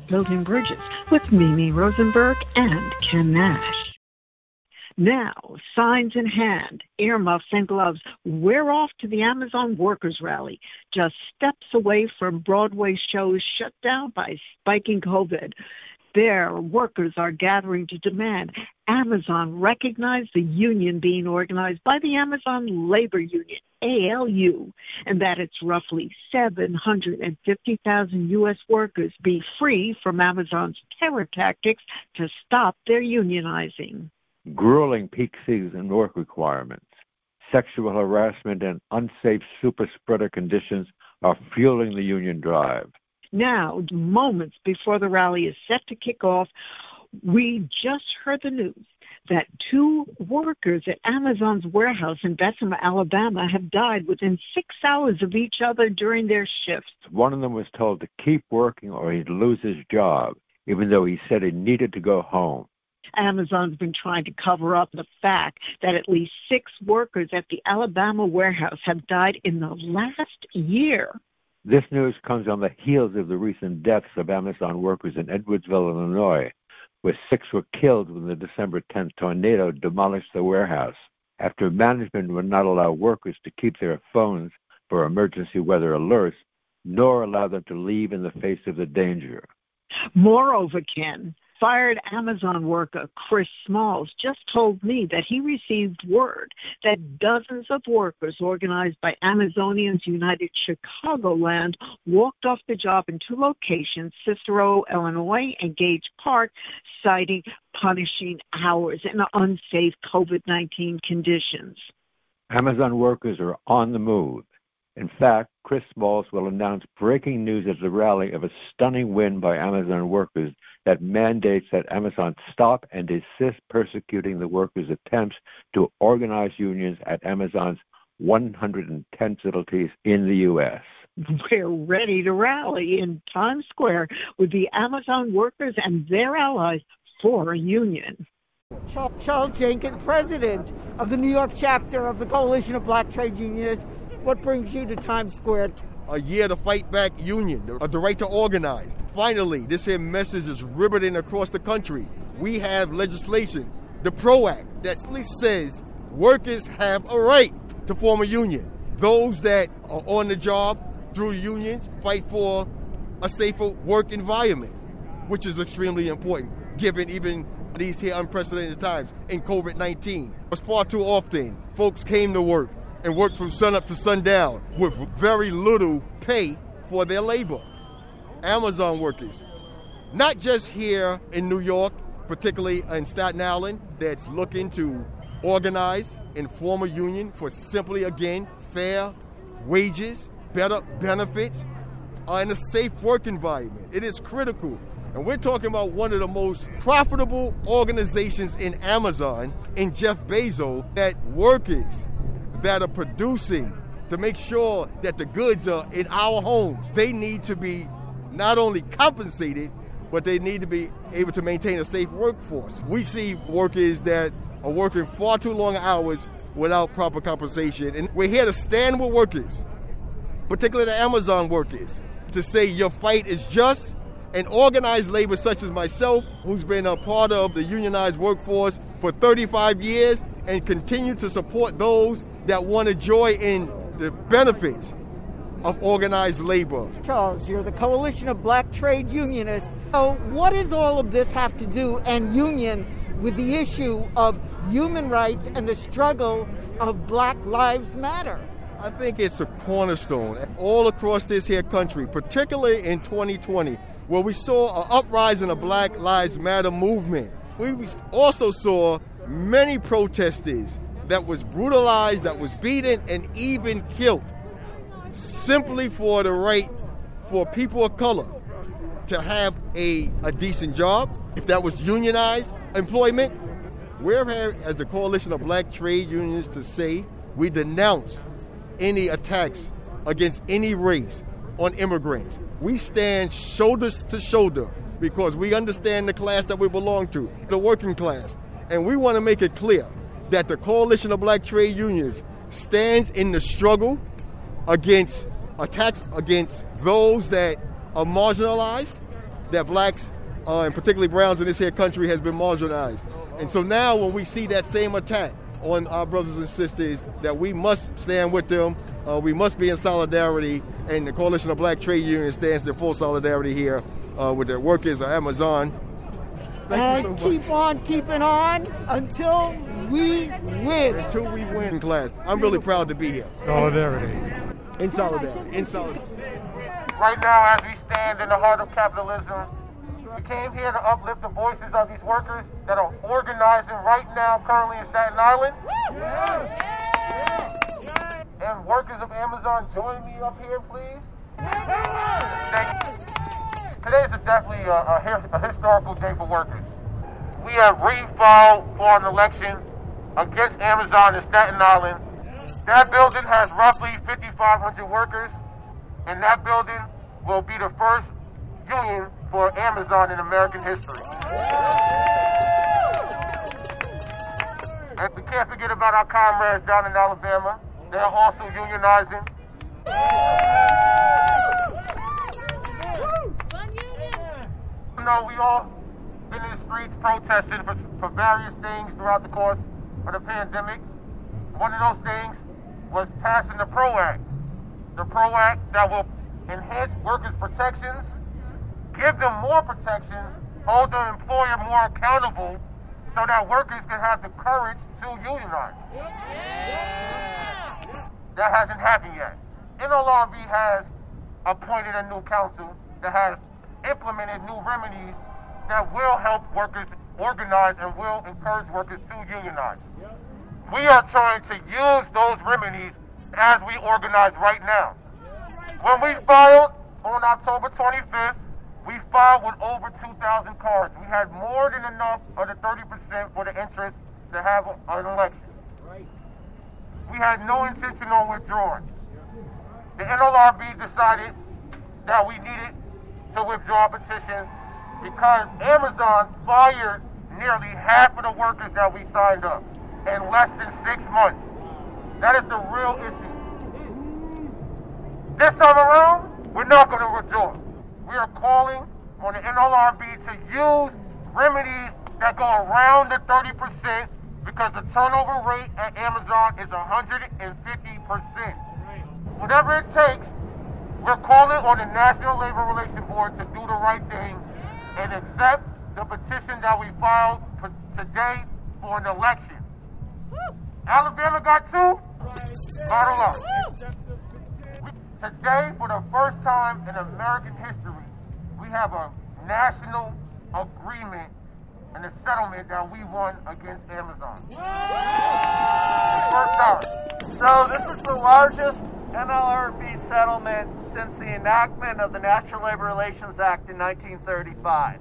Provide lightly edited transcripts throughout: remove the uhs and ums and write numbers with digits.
Building Bridges with Mimi Rosenberg and Ken Nash. Now, signs in hand, earmuffs and gloves, we're off to the Amazon Workers Rally, just steps away from Broadway shows shut down by spiking COVID. There, workers are gathering to demand Amazon recognize the union being organized by the Amazon Labor Union, ALU, and that its roughly 750,000 U.S. workers be free from Amazon's terror tactics to stop their unionizing. Grueling peak season work requirements, sexual harassment, and unsafe super spreader conditions are fueling the union drive. Now, moments before the rally is set to kick off, we just heard the news that 2 workers at Amazon's warehouse in Bessemer, Alabama, have died within 6 hours of each other during their shifts. One of them was told to keep working or he'd lose his job, even though he said he needed to go home. Amazon's been trying to cover up the fact that at least 6 workers at the Alabama warehouse have died in the last year. This news comes on the heels of the recent deaths of Amazon workers in Edwardsville, Illinois, where 6 were killed when the December 10th tornado demolished the warehouse after management would not allow workers to keep their phones for emergency weather alerts, nor allow them to leave in the face of the danger. Moreover, Ken, fired Amazon worker Chris Smalls just told me that he received word that dozens of workers organized by Amazonians United Chicagoland walked off the job in 2 locations, Cicero, Illinois, and Gage Park, citing punishing hours and unsafe COVID-19 conditions. Amazon workers are on the move. In fact, Chris Smalls will announce breaking news at the rally of a stunning win by Amazon workers that mandates that Amazon stop and desist persecuting the workers' attempts to organize unions at Amazon's 110 facilities in the U.S. We're ready to rally in Times Square with the Amazon workers and their allies for a union. Charles Jenkins, president of the New York chapter of the Coalition of Black Trade Unionists. What brings you to Times Square? A year to fight back union, the right to organize. Finally, this here message is riveting across the country. We have legislation, the PRO Act, that simply says workers have a right to form a union. Those that are on the job through unions fight for a safer work environment, which is extremely important, given even these here unprecedented times in COVID-19. It's far too often folks came to work and worked from sun up to sundown with very little pay for their labor. Amazon workers, not just here in New York, particularly in Staten Island, that's looking to organize and form a union for simply, again, fair wages, better benefits, and a safe work environment. It is critical. And we're talking about one of the most profitable organizations in Amazon, in Jeff Bezos, that workers that are producing to make sure that the goods are in our homes, they need to be not only compensated, but they need to be able to maintain a safe workforce. We see workers that are working far too long hours without proper compensation. And we're here to stand with workers, particularly the Amazon workers, to say your fight is just, and organized labor such as myself, who's been a part of the unionized workforce for 35 years and continue to support those that want to joy in the benefits of organized labor. Charles, you're the Coalition of Black Trade Unionists. So what does all of this have to do, and union, with the issue of human rights and the struggle of Black Lives Matter? I think it's a cornerstone all across this here country, particularly in 2020, where we saw an uprising of Black Lives Matter movement. We also saw many protesters that was brutalized, that was beaten, and even killed, simply for the right for people of color to have a decent job. If that was unionized employment, we're here as the Coalition of Black Trade Unions to say we denounce any attacks against any race on immigrants. We stand shoulders to shoulder because we understand the class that we belong to, the working class. And we want to make it clear that the Coalition of Black Trade Unions stands in the struggle against attacks against those that are marginalized, that blacks, and particularly browns in this here country, has been marginalized. And so now when we see that same attack on our brothers and sisters, that we must stand with them, we must be in solidarity, and the Coalition of Black Trade Unions stands in full solidarity here with the workers of Amazon. And keep on keeping on until we win. Until we win, class. I'm really proud to be here. Solidarity. In solidarity. In solidarity. Right now, as we stand in the heart of capitalism, we came here to uplift the voices of these workers that are organizing right now, currently in Staten Island. Yes. And workers of Amazon, join me up here, please. Today is definitely a historical day for workers. We have refiled for an election against Amazon in Staten Island. That building has roughly 5,500 workers, and that building will be the first union for Amazon in American history. And we can't forget about our comrades down in Alabama. They are also unionizing. You know, we all been in the streets protesting for various things throughout the course of the pandemic. One of those things was passing the PRO Act. The PRO Act that will enhance workers' protections, give them more protections, hold the employer more accountable so that workers can have the courage to unionize. That hasn't happened yet. NLRB has appointed a new council that has implemented new remedies that will help workers organize and will encourage workers to unionize. We are trying to use those remedies as we organize right now. When we filed on October 25th, we filed with over 2,000 cards. We had more than enough of the 30% for the interest to have an election. We had no intention on withdrawing. The NLRB decided that we needed to withdraw a petition because Amazon fired nearly half of the workers that we signed up in less than 6 months. That is the real issue. This time around, we're not going to withdraw. We are calling on the NLRB to use remedies that go around the 30% because the turnover rate at Amazon is 150%. Whatever it takes, we're calling on the National Labor Relations Board to do the right thing and accept the petition that we filed today for an election. Alabama got 2? Bottle up. Today, for the first time in American history, we have a national agreement and a settlement that we won against Amazon. First time. So this is the largest NLRB settlement since the enactment of the National Labor Relations Act in 1935.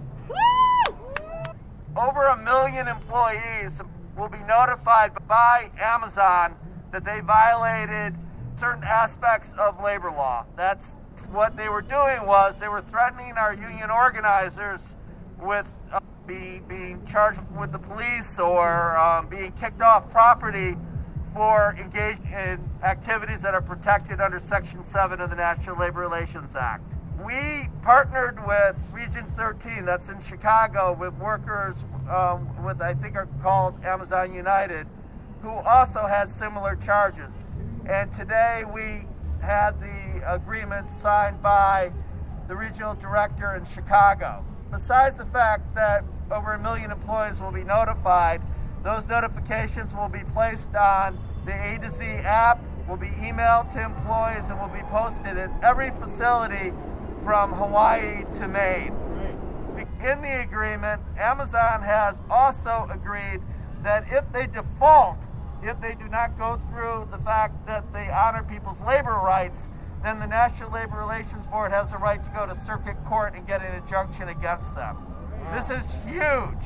Over 1 million employees will be notified by Amazon that they violated certain aspects of labor law. That's what they were doing, was they were threatening our union organizers with being charged with the police or being kicked off property for engaged in activities that are protected under Section 7 of the National Labor Relations Act. We partnered with Region 13, that's in Chicago, with workers with, I think are called Amazon United, who also had similar charges. And today we had the agreement signed by the regional director in Chicago. Besides the fact that over 1 million employees will be notified, those notifications will be placed on the A to Z app, will be emailed to employees, and will be posted at every facility from Hawaii to Maine. In the agreement, Amazon has also agreed that if they default, if they do not go through the fact that they honor people's labor rights, then the National Labor Relations Board has the right to go to circuit court and get an injunction against them. This is huge.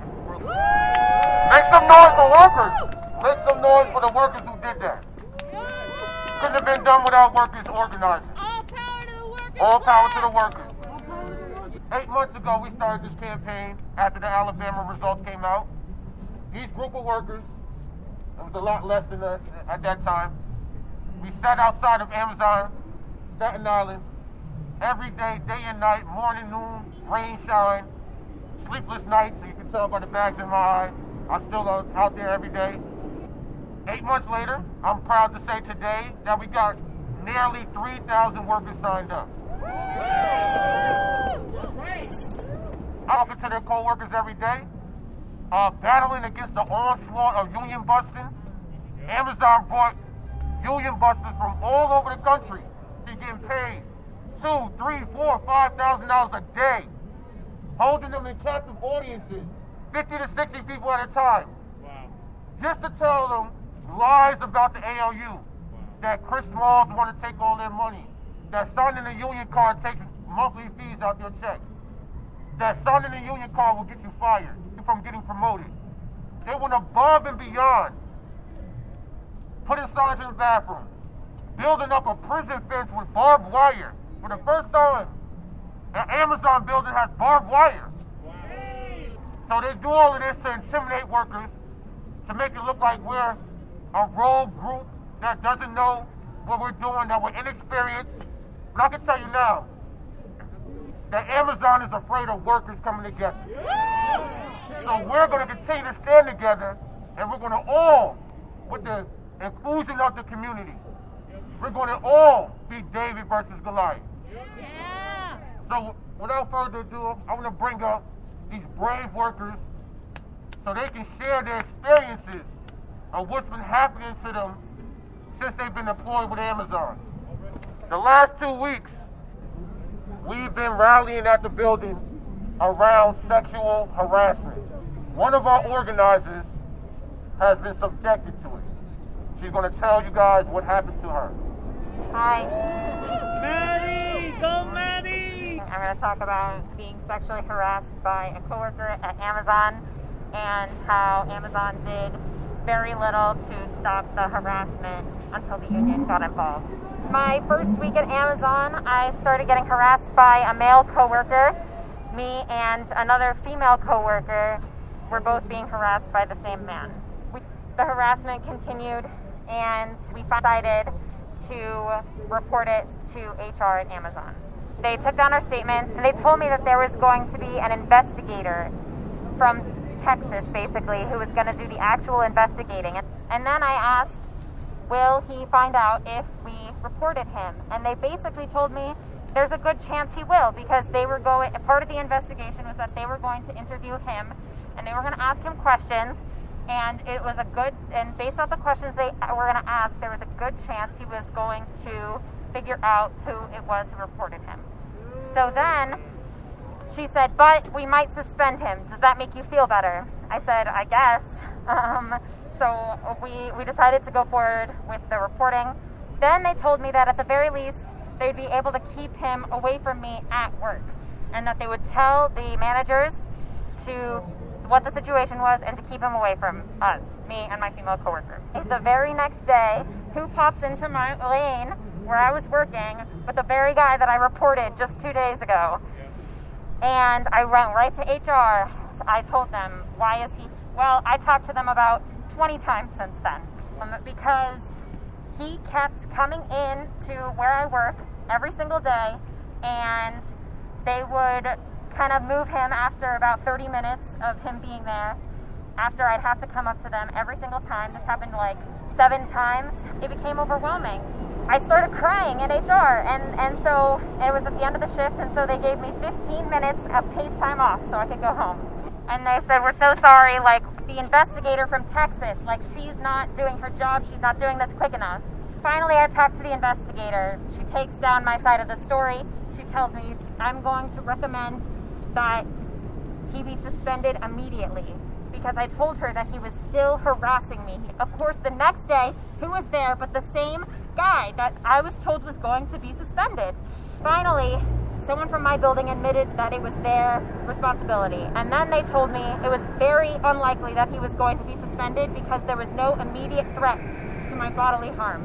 Make some noise for workers. Make some noise for the workers who did that. Couldn't have been done without workers organizing. All power to the workers. All power to the workers. 8 months ago, we started this campaign after the Alabama results came out. These group of workers, it was a lot less than that at that time. We sat outside of Amazon, Staten Island, every day, day and night, morning, noon, rain, shine, sleepless nights. So you can tell by the bags in my eye. I'm still out there every day. 8 months later, I'm proud to say today that we got nearly 3,000 workers signed up. I'm talking to their co-workers every day, battling against the onslaught of union busting. Amazon brought union busters from all over the country. They're getting paid $2,000, $3,000, $4,000, $5,000 a day, holding them in captive audiences, 50 to 60 people at a time. Wow. Just to tell them lies about the ALU, that Chris Smalls want to take all their money, that signing a union card takes monthly fees out your check, that signing a union card will get you fired from getting promoted. They went above and beyond, putting signs in the bathroom, building up a prison fence with barbed wire. For the first time, an Amazon building has barbed wire. So they do all of this to intimidate workers, to make it look like we're a rogue group that doesn't know what we're doing, that we're inexperienced. But I can tell you now that Amazon is afraid of workers coming together. So we're going to continue to stand together, and we're going to all, with the inclusion of the community, we're going to all be David versus Goliath. So without further ado, I want to bring up these brave workers so they can share their experiences of what's been happening to them since they've been employed with Amazon. The last 2 weeks, we've been rallying at the building around sexual harassment. One of our organizers has been subjected to it. She's going to tell you guys what happened to her. Hi. Maddie! Go Maddie! I'm going to talk about being sexually harassed by a coworker at Amazon and how Amazon did very little to stop the harassment until the union got involved. My first week at Amazon, I started getting harassed by a male coworker. Me and another female coworker were both being harassed by the same man. The harassment continued, and we decided to report it to HR at Amazon. They took down our statements, and they told me that there was going to be an investigator from Texas, basically, who was going to do the actual investigating. And then I asked, will he find out if we reported him? And they basically told me there's a good chance he will, because they were going, part of the investigation was that they were going to interview him, and they were going to ask him questions, and it was a good, and based on the questions they were going to ask, there was a good chance he was going to figure out who it was who reported him. So then she said, but we might suspend him. Does that make you feel better? I said, I guess. So we decided to go forward with the reporting. Then they told me that at the very least, they'd be able to keep him away from me at work, and that they would tell the managers to what the situation was and to keep him away from us, me and my female coworker. The very next day, who pops into my lane where I was working with the very guy that I reported just 2 days ago? And I went right to HR. I told them, why is he? Well, I talked to them about 20 times since then, because he kept coming in to where I work every single day, and they would kind of move him after about 30 minutes of him being there, after I'd have to come up to them every single time. This happened like 7 times. It became overwhelming. I started crying in HR, and so it was at the end of the shift, and so they gave me 15 minutes of paid time off so I could go home. And they said, we're so sorry, like, the investigator from Texas, like, she's not doing her job, she's not doing this quick enough. Finally, I talked to the investigator. She takes down my side of the story. She tells me, I'm going to recommend that he be suspended immediately, because I told her that he was still harassing me. Of course, the next day, who was there but the same guy that I was told was going to be suspended? Finally, someone from my building admitted that it was their responsibility. And then they told me it was very unlikely that he was going to be suspended because there was no immediate threat to my bodily harm.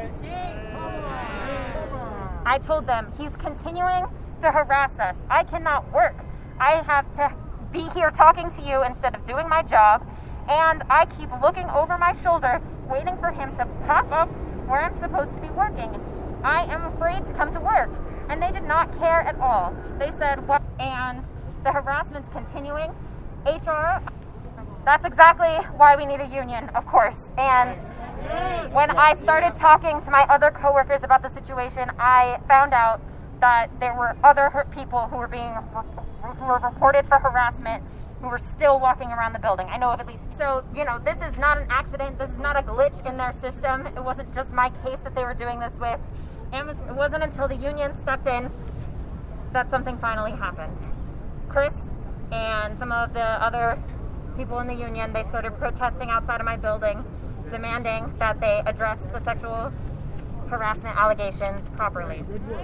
I told them, he's continuing to harass us. I cannot work. I have to be here talking to you instead of doing my job, and I keep looking over my shoulder, waiting for him to pop up where I'm supposed to be working. I am afraid to come to work. And they did not care at all. They said, what? And the harassment's continuing. HR, that's exactly why we need a union, of course. And when I started talking to my other coworkers about the situation, I found out that there were other people who were reported for harassment who were still walking around the building. I know of at least. So, this is not an accident. This is not a glitch in their system. It wasn't just my case that they were doing this with. And it wasn't until the union stepped in that something finally happened. Chris and some of the other people in the union, they started protesting outside of my building, demanding that they address the sexual harassment allegations properly.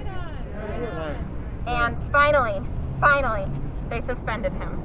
And finally, they suspended him.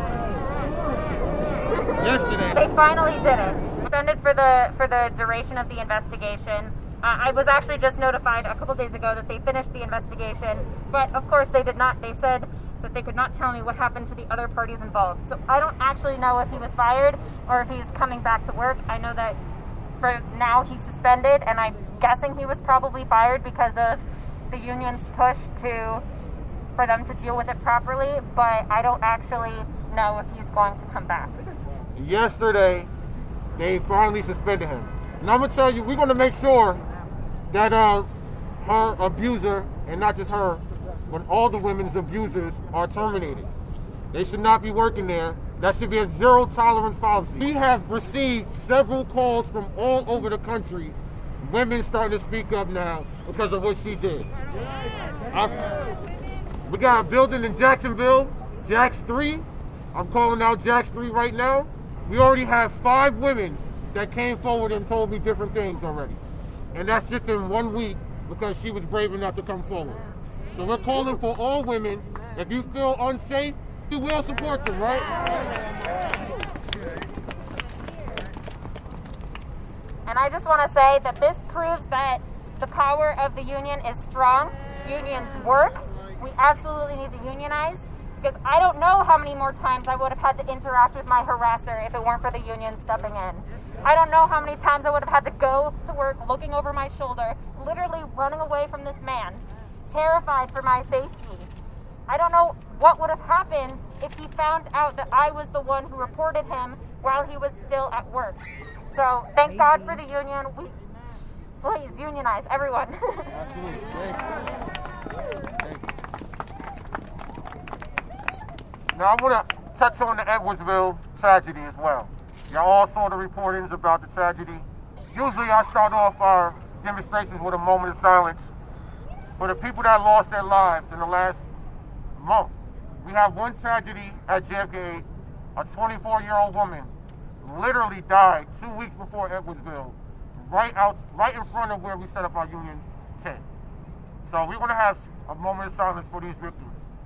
Yesterday. They finally did it. Suspended for the duration of the investigation. I was actually just notified a couple days ago that they finished the investigation, but of course they did not. They said that they could not tell me what happened to the other parties involved. So I don't actually know if he was fired or if he's coming back to work. I know that for now he's suspended, and I'm guessing he was probably fired because of the union's push for them to deal with it properly, but I don't actually know if he's going to come back. Yesterday, they finally suspended him. And I'm going to tell you, we're going to make sure that her abuser, and not just her, but all the women's abusers are terminated. They should not be working there. That should be a zero tolerance policy. We have received several calls from all over the country, women starting to speak up now because of what she did. We got a building in Jacksonville, Jax 3. I'm calling out Jax 3 right now. We already have 5 women that came forward and told me different things already. And that's just in 1 week because she was brave enough to come forward. So we're calling for all women. If you feel unsafe, you will support them, right? And I just want to say that this proves that the power of the union is strong. Unions work. We absolutely need to unionize, because I don't know how many more times I would have had to interact with my harasser if it weren't for the union stepping in. I don't know how many times I would have had to go to work looking over my shoulder, literally running away from this man, terrified for my safety. I don't know what would have happened if he found out that I was the one who reported him while he was still at work. So thank God for the union. Please unionize, everyone. Absolutely. Thank you. Now I want to touch on the Edwardsville tragedy as well. Y'all all saw the reportings about the tragedy. Usually I start off our demonstrations with a moment of silence for the people that lost their lives in the last month. We have one tragedy at JFK. A 24-year-old woman literally died 2 weeks before Edwardsville, right in front of where we set up our union tent. So we want to have a moment of silence for these victims.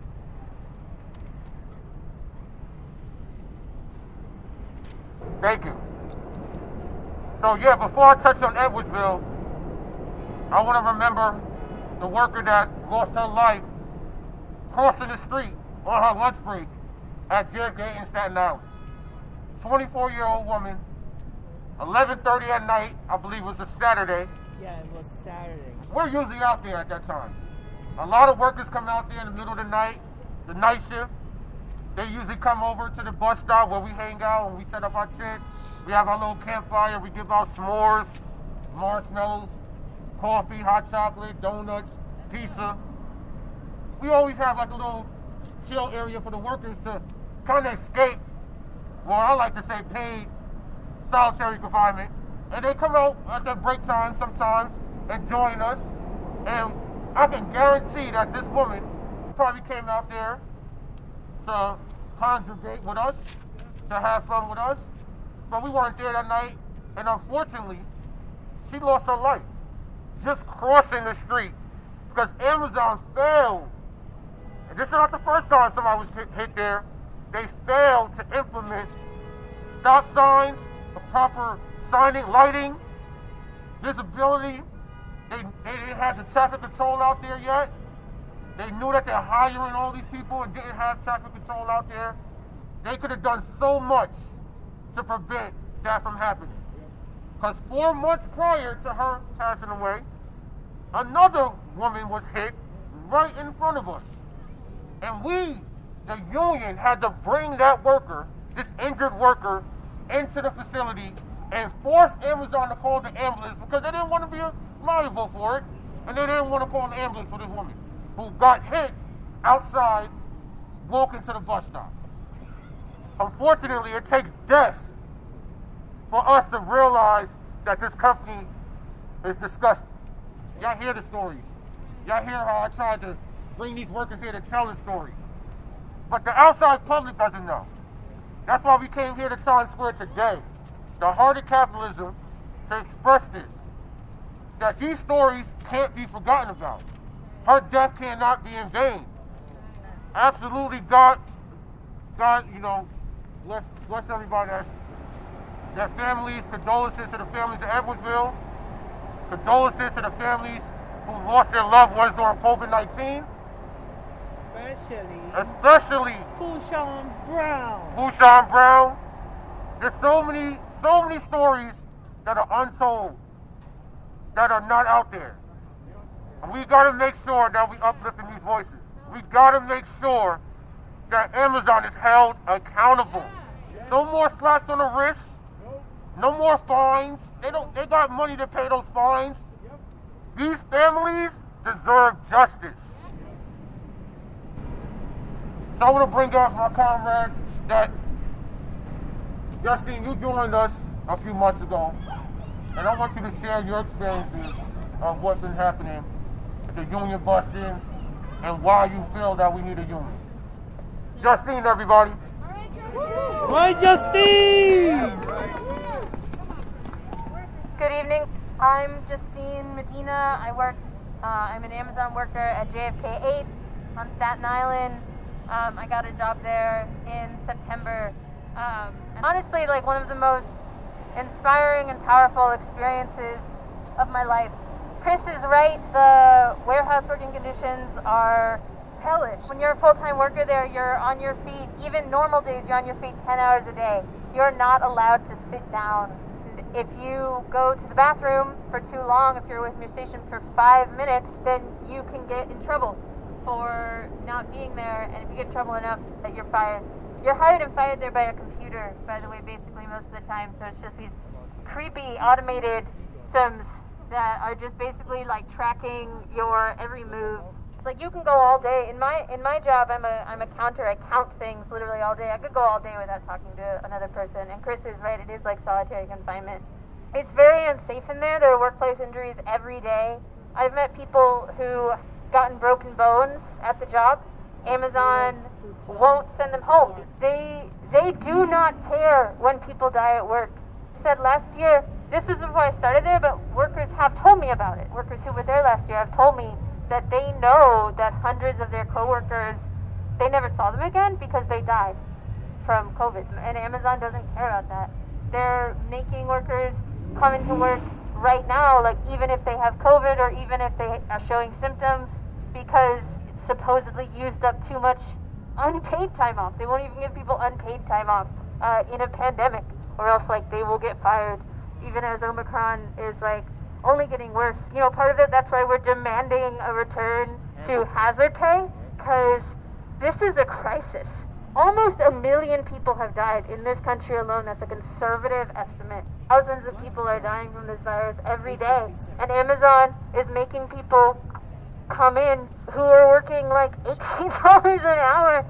Thank you. So yeah, before I touch on Edwardsville, I want to remember the worker that lost her life crossing the street on her lunch break at JFK in Staten Island. 24-year-old woman, 11:30 at night, I believe it was a Saturday. Yeah, it was Saturday. We're usually out there at that time. A lot of workers come out there in the middle of the night shift. They usually come over to the bus stop where we hang out and we set up our tent. We have our little campfire. We give out s'mores, marshmallows, coffee, hot chocolate, donuts, pizza. We always have like a little chill area for the workers to kind of escape, well, I like to say paid solitary confinement. And they come out at their break time sometimes and join us. And I can guarantee that this woman probably came out there to congregate with us, to have fun with us. But we weren't there that night, and unfortunately, she lost her life just crossing the street because Amazon failed. And this is not the first time somebody was hit there. They failed to implement stop signs, a proper signing, lighting, visibility. They didn't have the traffic control out there yet. They knew that they're hiring all these people and didn't have traffic control out there. They could have done so much to prevent that from happening. Because 4 months prior to her passing away, another woman was hit right in front of us. And we, the union, had to bring that worker, this injured worker, into the facility and force Amazon to call the ambulance because they didn't want to be liable for it, and they didn't want to call the ambulance for this woman who got hit outside walking to the bus stop. Unfortunately, it takes death for us to realize that this company is disgusting. Y'all hear the stories. Y'all hear how I tried to bring these workers here to tell the stories. But the outside public doesn't know. That's why we came here to Times Square today, the heart of capitalism, to express this. That these stories can't be forgotten about. Her death cannot be in vain. Absolutely, God, bless everybody. Their families, condolences to the families of Edwardsville, condolences to the families who lost their loved ones during COVID-19. Especially Pushan Brown. Pushan Brown. There's so many stories that are untold, that are not out there. And we got to make sure that we uplifting these voices. We got to make sure that Amazon is held accountable. No more slaps on the wrist. No more fines. They got money to pay those fines. These families deserve justice. So I want to bring up my comrade that, Justine, you joined us a few months ago, and I want you to share your experiences of what's been happening at the union busting and why you feel that we need a union. Justine, everybody. Hi, Justine! Good evening. I'm Justine Medina. I'm an Amazon worker at JFK 8 on Staten Island. I got a job there in September. And honestly, like one of the most inspiring and powerful experiences of my life. Chris is right. The warehouse working conditions are hellish. When you're a full-time worker there, you're on your feet. Even normal days, you're on your feet 10 hours a day. You're not allowed to sit down. And if you go to the bathroom for too long, if you're away from your station for 5 minutes, then you can get in trouble for not being there. And if you get in trouble enough, that you're fired. You're hired and fired there by a computer, by the way, basically most of the time. So it's just these creepy automated systems that are just basically like tracking your every move. It's like you can go all day. In my job, I'm a counter. I count things literally all day. I could go all day without talking to another person. And Chris is right. It is like solitary confinement. It's very unsafe in there. There are workplace injuries every day. I've met people who gotten broken bones at the job. Amazon won't send them home. They do not care when people die at work. I said last year, this is before I started there, but workers have told me about it. Workers who were there last year have told me that they know that hundreds of their coworkers, they never saw them again because they died from COVID. And Amazon doesn't care about that. They're making workers come into work right now, like even if they have COVID or even if they are showing symptoms, because supposedly used up too much unpaid time off. They won't even give people unpaid time off in a pandemic, or else like they will get fired, even as Omicron is like only getting worse. You know, part of it, that's why we're demanding a return to hazard pay, because this is a crisis. Almost 1 million people have died in this country alone. That's a conservative estimate. Thousands of people are dying from this virus every day. And Amazon is making people come in who are working like $18 an hour,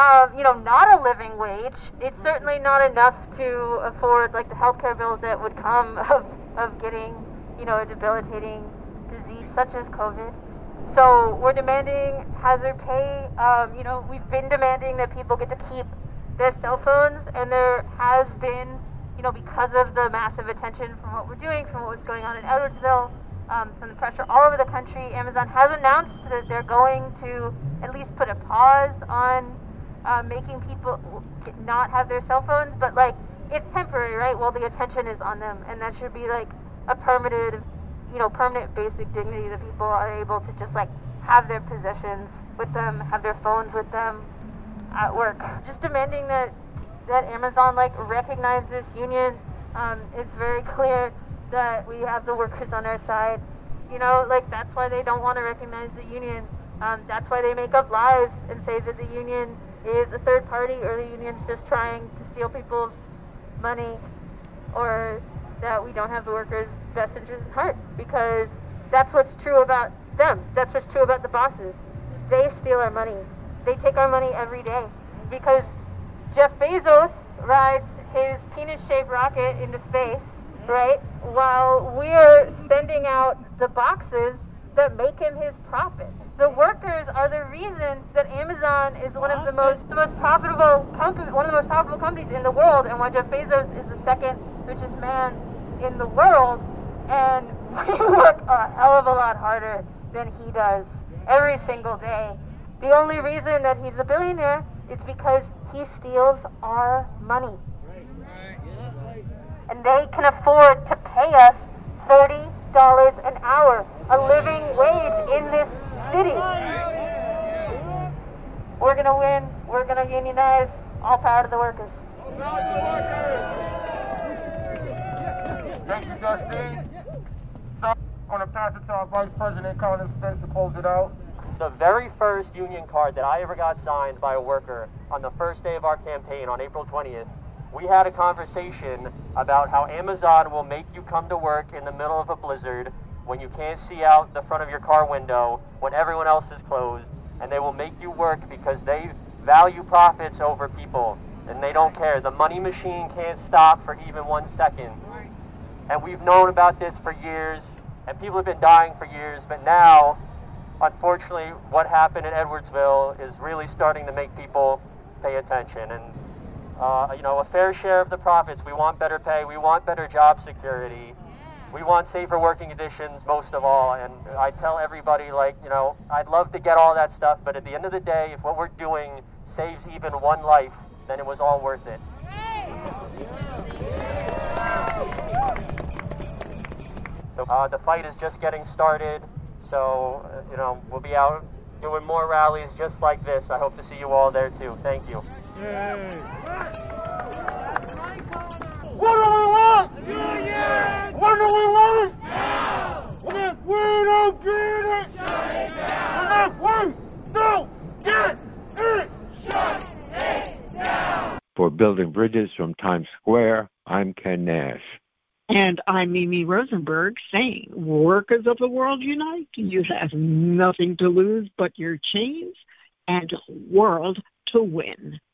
not a living wage. It's certainly not enough to afford like the healthcare bills that would come of getting, a debilitating disease such as COVID. So we're demanding hazard pay. We've been demanding that people get to keep their cell phones, and there has been, because of the massive attention from what we're doing, from what was going on in Edwardsville, from the pressure all over the country, Amazon has announced that they're going to at least put a pause on making people not have their cell phones, but like it's temporary, right? Well, the attention is on them, and that should be like a permanent basic dignity that people are able to just like have their possessions with them, have their phones with them at work. Just demanding that Amazon like recognize this union. It's very clear that we have the workers on our side. That's why they don't want to recognize the union. That's why they make up lies and say that the union is a third party, or the union's just trying to steal people's money, or that we don't have the workers' best interests at heart, because that's what's true about them. That's what's true about the bosses. They steal our money. They take our money every day, because Jeff Bezos rides his penis-shaped rocket into space, right, while we're sending out the boxes that make him his profit. The workers are the reason that Amazon is one of the most profitable companies in the world, and why Jeff Bezos is the second richest man in the world. And we work a hell of a lot harder than he does every single day. The only reason that he's a billionaire is because he steals our money. And they can afford to pay us $30 an hour, a living wage in this city. We're going to win. We're going to unionize. All power to the workers. Thank you, Justine. So I'm going to pass it to our Vice President, Colin Spence, to close it out. The very first union card that I ever got signed by a worker on the first day of our campaign on April 20th, we had a conversation about how Amazon will make you come to work in the middle of a blizzard when you can't see out the front of your car window, when everyone else is closed, and they will make you work because they value profits over people, and they don't care. The money machine can't stop for even 1 second. And we've known about this for years, and people have been dying for years, but now, unfortunately, what happened in Edwardsville is really starting to make people pay attention. And a fair share of the profits. We want better pay. We want better job security. We want safer working conditions most of all. And I tell everybody, I'd love to get all that stuff, but at the end of the day, if what we're doing saves even one life, then it was all worth it. So, the fight is just getting started. So, we'll be out doing more rallies just like this. I hope to see you all there too. Thank you. What do we want? Union! What do we want? Now! And if we don't get it, shut it down! And if we don't get it, shut it down! For Building Bridges from Times Square, I'm Ken Nash. And I'm Mimi Rosenberg saying, workers of the world unite. You have nothing to lose but your chains and a world to win.